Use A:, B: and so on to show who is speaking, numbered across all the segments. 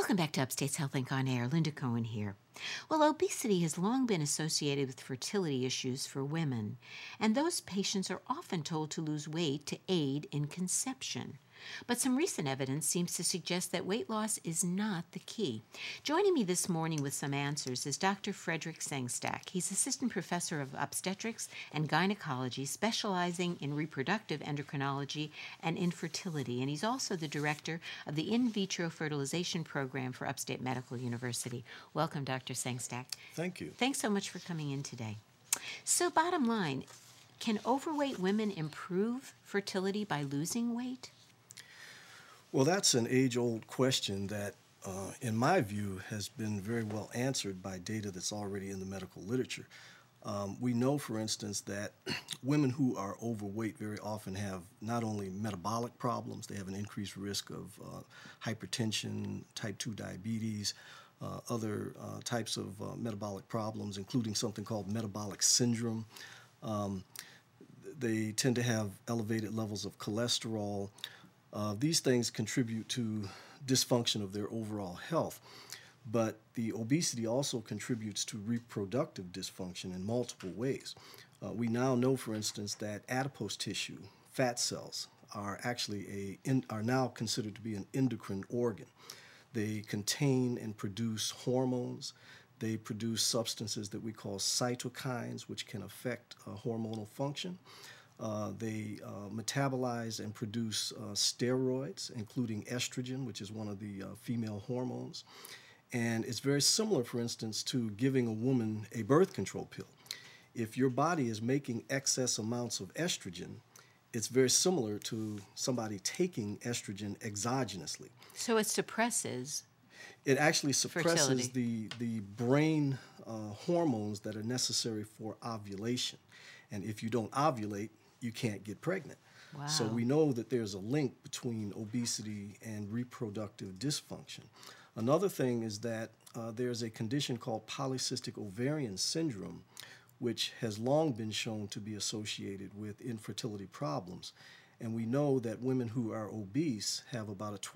A: Welcome back to Upstate's HealthLink on Air. Linda Cohen here. Well, obesity has long been associated with fertility issues for women, and those patients are often told to lose weight to aid in conception. But some recent evidence seems to suggest that weight loss is not the key. Joining me this morning with some answers is Dr. Frederick Sengstack. He's assistant professor of obstetrics and gynecology, specializing in reproductive endocrinology and infertility, and he's also the director of the in vitro fertilization program for Upstate Medical University. Welcome, Dr. Sengstack.
B: Thank you.
A: Thanks so much for coming in today. So, bottom line, can overweight women improve fertility by losing weight?
B: Well, that's an age-old question that, in my view, has been very well answered by data that's already in the medical literature. We know, for instance, that women who are overweight very often have not only metabolic problems, they have an increased risk of hypertension, type 2 diabetes, other types of metabolic problems, including something called metabolic syndrome. They tend to have elevated levels of cholesterol. These things contribute to dysfunction of their overall health, but the obesity also contributes to reproductive dysfunction in multiple ways. We now know, for instance, that adipose tissue, fat cells, are actually are now considered to be an endocrine organ. They contain and produce hormones. They produce substances that we call cytokines, which can affect hormonal function. They metabolize and produce steroids, including estrogen, which is one of the female hormones. And it's very similar, for instance, to giving a woman a birth control pill. If your body is making excess amounts of estrogen, it's very similar to somebody taking estrogen exogenously.
A: So it suppresses.
B: It actually suppresses
A: fertility.
B: the brain hormones that are necessary for ovulation. And if you don't ovulate, you can't get pregnant.
A: Wow.
B: So we know that there's a link between obesity and reproductive dysfunction. Another thing is that there's a condition called polycystic ovarian syndrome, which has long been shown to be associated with infertility problems. And we know that women who are obese have about a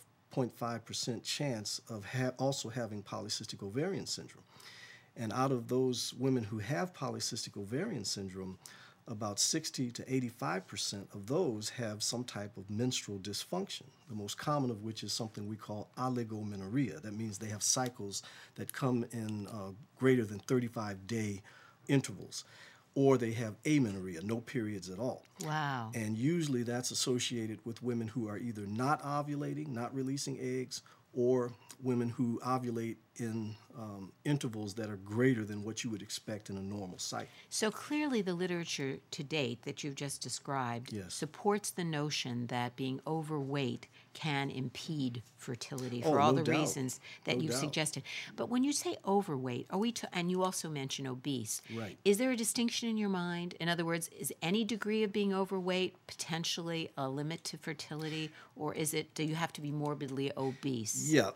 B: 12.5% chance of also having polycystic ovarian syndrome. And out of those women who have polycystic ovarian syndrome, about 60 to 85% of those have some type of menstrual dysfunction, the most common of which is something we call oligomenorrhea. That means they have cycles that come in greater than 35-day intervals, or they have amenorrhea, no periods at all.
A: Wow.
B: And usually that's associated with women who are either not ovulating, not releasing eggs, or women who ovulate in intervals that are greater than what you would expect in a normal cycle.
A: So clearly the literature to date that you've just described supports the notion that being overweight can impede fertility for all the reasons that you've suggested. But when you say overweight, are we and you also mention obese.
B: Right.
A: Is there a distinction in your mind? In other words, is any degree of being overweight potentially a limit to fertility, or do you have to be morbidly obese?
B: Yeah,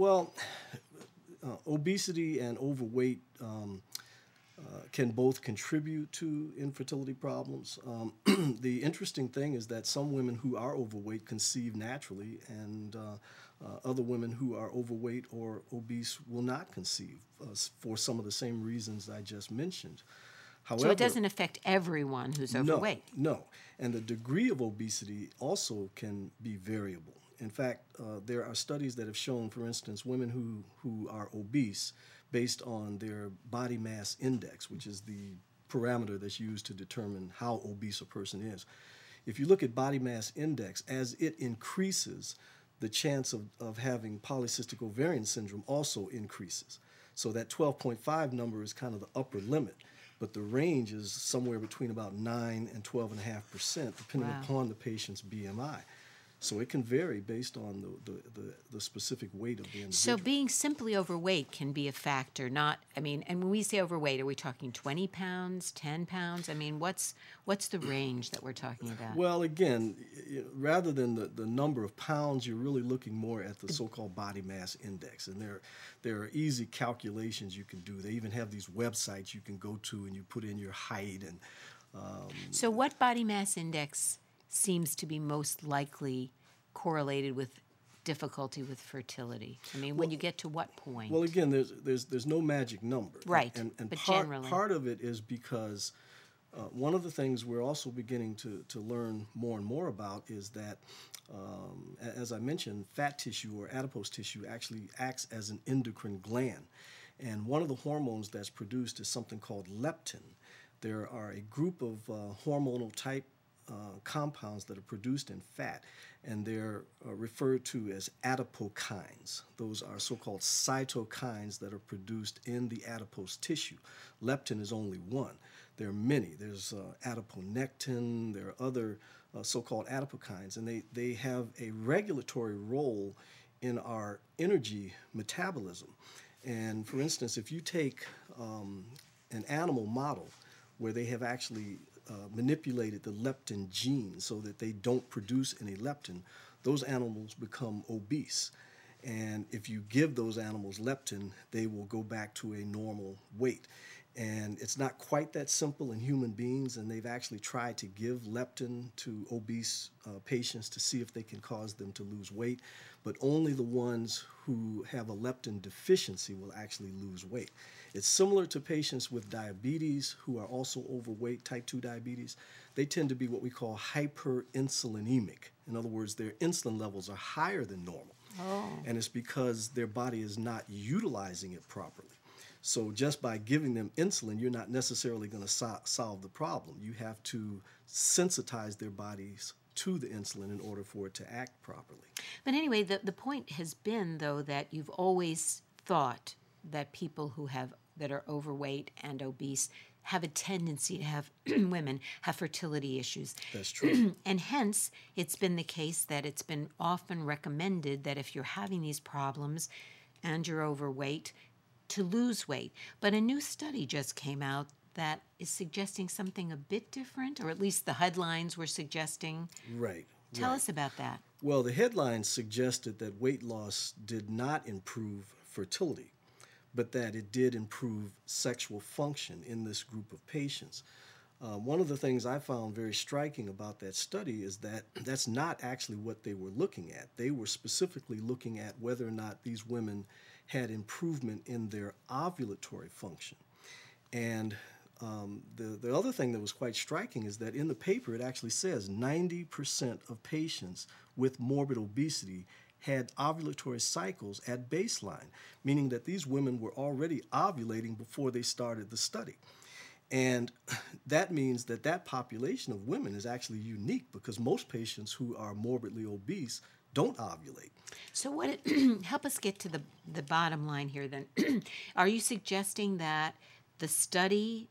B: obesity and overweight can both contribute to infertility problems. The interesting thing is that some women who are overweight conceive naturally, and other women who are overweight or obese will not conceive for some of the same reasons I just mentioned. However,
A: so it doesn't affect everyone who's overweight?
B: No. And the degree of obesity also can be variable. In fact, there are studies that have shown, for instance, women who are obese based on their body mass index, which is the parameter that's used to determine how obese a person is. If you look at body mass index, as it increases, the chance of having polycystic ovarian syndrome also increases. So that 12.5 number is kind of the upper limit, but the range is somewhere between about 9 and 12.5%, depending upon the patient's BMI. So it can vary based on the specific weight of the individual.
A: So being simply overweight can be a factor, and when we say overweight, are we talking 20 pounds, 10 pounds? I mean, what's the range that we're talking about?
B: Well, again, rather than the number of pounds, you're really looking more at the so-called body mass index. And there are easy calculations you can do. They even have these websites you can go to and you put in your height.
A: So what body mass index seems to be most likely correlated with difficulty with fertility? I mean, when you get to what point?
B: Well, again, there's no magic number.
A: Right,
B: And
A: but
B: part,
A: generally.
B: part of it is because one of the things we're also beginning to learn more and more about is that, as I mentioned, fat tissue or adipose tissue actually acts as an endocrine gland. And one of the hormones that's produced is something called leptin. There are a group of hormonal type compounds that are produced in fat, and they're referred to as adipokines. Those are so-called cytokines that are produced in the adipose tissue. Leptin is only one. There are many. There's adiponectin. There are other so-called adipokines, and they have a regulatory role in our energy metabolism. And for instance, if you take an animal model where they have actually manipulated the leptin gene so that they don't produce any leptin, those animals become obese. And if you give those animals leptin, they will go back to a normal weight. And it's not quite that simple in human beings, and they've actually tried to give leptin to obese patients to see if they can cause them to lose weight, but only the ones who have a leptin deficiency will actually lose weight. It's similar to patients with diabetes who are also overweight, type 2 diabetes. They tend to be what we call hyperinsulinemic. In other words, their insulin levels are higher than normal.
A: Oh.
B: And it's because their body is not utilizing it properly. So just by giving them insulin, you're not necessarily going to solve the problem. You have to sensitize their bodies to the insulin in order for it to act properly.
A: But anyway, the point has been, though, that you've always thought that people that are overweight and obese have a tendency to have women have fertility issues.
B: That's true.
A: And hence, it's been the case that it's been often recommended that if you're having these problems and you're overweight, to lose weight. But a new study just came out that is suggesting something a bit different, or at least the headlines were suggesting.
B: Right.
A: Tell us about that.
B: Well, the headlines suggested that weight loss did not improve fertility, but that it did improve sexual function in this group of patients. One of the things I found very striking about that study is that that's not actually what they were looking at. They were specifically looking at whether or not these women had improvement in their ovulatory function. And the other thing that was quite striking is that in the paper it actually says 90% of patients with morbid obesity had ovulatory cycles at baseline, meaning that these women were already ovulating before they started the study. And that means that that population of women is actually unique because most patients who are morbidly obese don't ovulate.
A: So what? Help us get to the bottom line here then. Are you suggesting that the study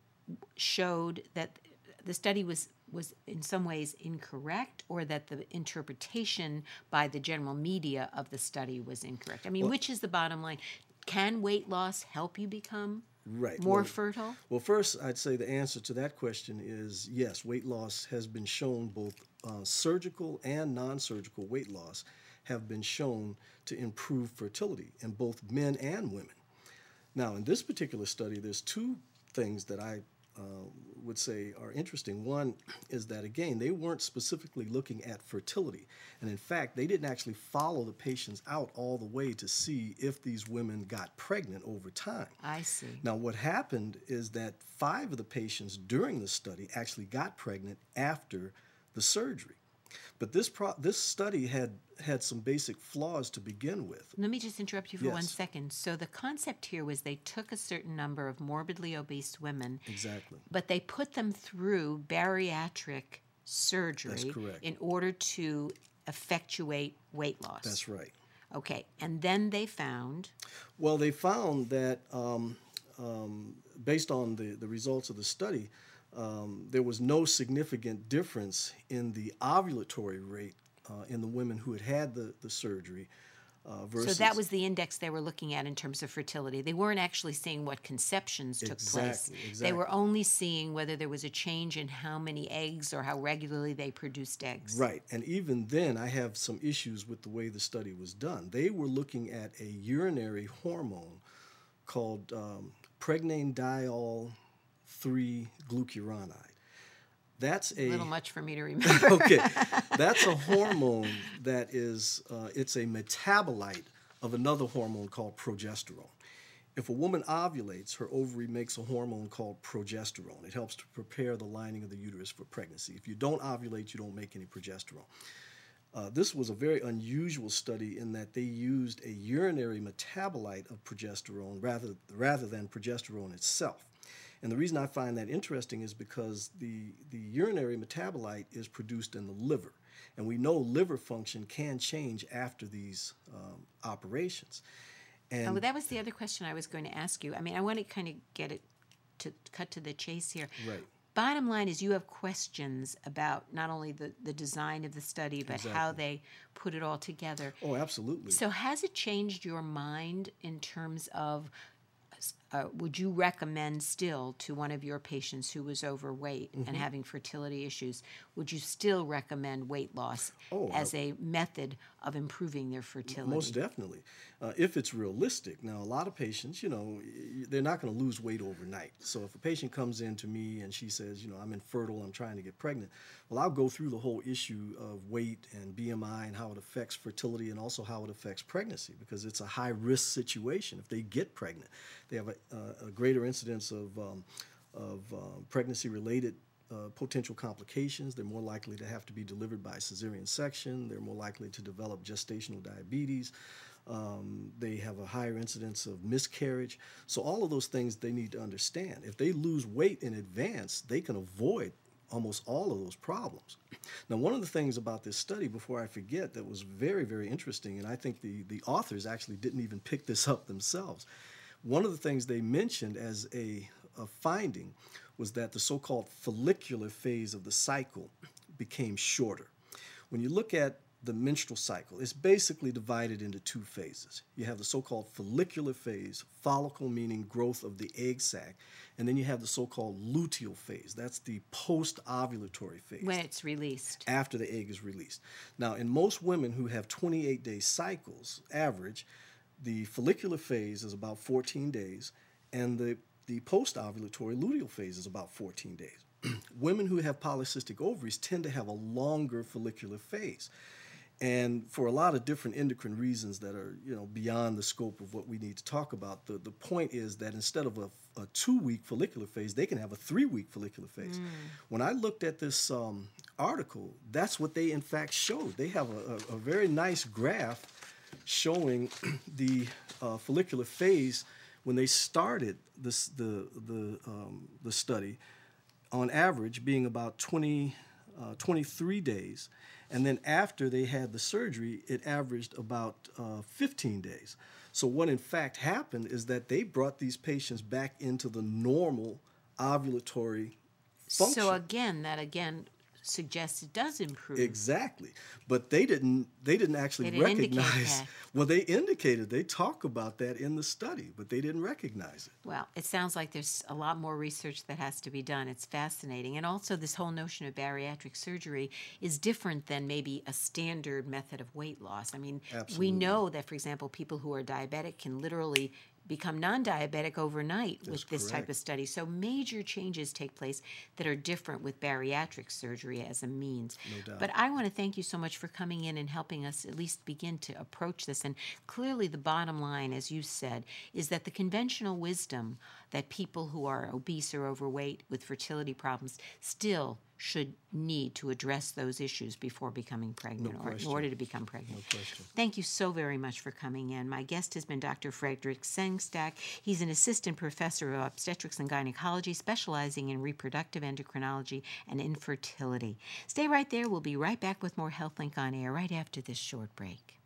A: showed that the study was in some ways incorrect, or that the interpretation by the general media of the study was incorrect? I mean, which is the bottom line? Can weight loss help you become more fertile?
B: Well, first, I'd say the answer to that question is yes, weight loss has been shown, both surgical and non-surgical weight loss have been shown to improve fertility in both men and women. Now, in this particular study, there's two things that I would say are interesting. One is that, again, they weren't specifically looking at fertility. And in fact, they didn't actually follow the patients out all the way to see if these women got pregnant over time.
A: I see.
B: Now, what happened is that 5 of the patients during the study actually got pregnant after the surgery. But this study had some basic flaws to begin with.
A: Let me just interrupt you for
B: Yes.
A: 1 second. So the concept here was they took a certain number of morbidly obese women,
B: Exactly.
A: but they put them through bariatric surgery
B: That's correct.
A: in order to effectuate weight loss.
B: That's right.
A: Okay, and then they found.
B: Well, they found that based on the results of the study, there was no significant difference in the ovulatory rate in the women who had the surgery versus...
A: So that was the index they were looking at in terms of fertility. They weren't actually seeing what conceptions took place.
B: Exactly.
A: They were only seeing whether there was a change in how many eggs or how regularly they produced eggs.
B: Right. And even then, I have some issues with the way the study was done. They were looking at a urinary hormone called pregnenolone 3-glucuronide. That's
A: A
B: a
A: little much for me to remember.
B: okay. That's a hormone that is it's a metabolite of another hormone called progesterone. If a woman ovulates, her ovary makes a hormone called progesterone. It helps to prepare the lining of the uterus for pregnancy. If you don't ovulate, you don't make any progesterone. This was a very unusual study in that they used a urinary metabolite of progesterone rather than progesterone itself. And the reason I find that interesting is because the urinary metabolite is produced in the liver. And we know liver function can change after these operations.
A: Oh,
B: And
A: that was the other question I was going to ask you. I mean, I want to kind of get it to cut to the chase here.
B: right,
A: Bottom line is you have questions about not only the design of the study, but how
B: exactly.
A: they put it all together.
B: Oh, absolutely.
A: So has it changed your mind in terms of would you recommend still to one of your patients who was overweight and having fertility issues, would you still recommend weight loss
B: Oh,
A: as a method of improving their fertility?
B: Most definitely, if it's realistic. Now, a lot of patients, they're not going to lose weight overnight. So if a patient comes in to me and she says, I'm infertile, I'm trying to get pregnant, well, I'll go through the whole issue of weight and BMI and how it affects fertility and also how it affects pregnancy, because it's a high-risk situation. If they get pregnant, they have a greater incidence of pregnancy-related potential complications. They're more likely to have to be delivered by cesarean section. They're more likely to develop gestational diabetes. They have a higher incidence of miscarriage. So all of those things they need to understand. If they lose weight in advance, they can avoid almost all of those problems. Now, one of the things about this study, before I forget, that was very, very interesting, and I think the authors actually didn't even pick this up themselves. One of the things they mentioned as a finding was that the so-called follicular phase of the cycle became shorter. When you look at the menstrual cycle, it's basically divided into two phases. You have the so-called follicular phase, follicle meaning growth of the egg sac, and then you have the so-called luteal phase. That's the post-ovulatory phase.
A: When it's released.
B: After the egg is released. Now, in most women who have 28-day cycles, average, the follicular phase is about 14 days, and the post-ovulatory luteal phase is about 14 days. Women who have polycystic ovaries tend to have a longer follicular phase. And for a lot of different endocrine reasons that are beyond the scope of what we need to talk about, the point is that instead of a 2-week follicular phase, they can have a 3-week follicular phase. When I looked at this article, that's what they in fact showed. They have a very nice graph showing the follicular phase when they started the study, on average being about 23 days. And then after they had the surgery, it averaged about 15 days. So what in fact happened is that they brought these patients back into the normal ovulatory function.
A: So that suggests it does improve.
B: Exactly. But they didn't actually
A: They didn't indicate
B: recognize.
A: that.
B: Well, they talk about that in the study, but they didn't recognize it.
A: Well, it sounds like there's a lot more research that has to be done. It's fascinating. And also, this whole notion of bariatric surgery is different than maybe a standard method of weight loss. I mean,
B: Absolutely.
A: we know that, for example, people who are diabetic can literally become non-diabetic overnight with this type of study. So major changes take place that are different with bariatric surgery as a means.
B: No doubt.
A: But I want to thank you so much for coming in and helping us at least begin to approach this. And clearly the bottom line, as you said, is that the conventional wisdom that people who are obese or overweight with fertility problems still should need to address those issues before becoming pregnant or in order to become pregnant.
B: No question.
A: Thank you so very much for coming in. My guest has been Dr. Frederick Sengstack. He's an assistant professor of obstetrics and gynecology, specializing in reproductive endocrinology and infertility. Stay right there. We'll be right back with more HealthLink on Air right after this short break.